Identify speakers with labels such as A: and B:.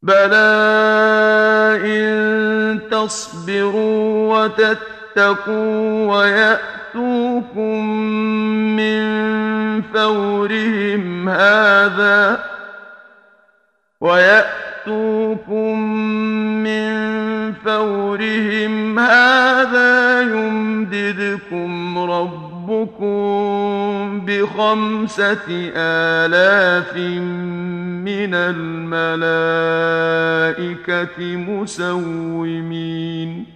A: بلى إن تصبروا وتتقوا ويأتوكم من فورهم هذا يمددكم ربكم ب5,000 من الملائكة مسومين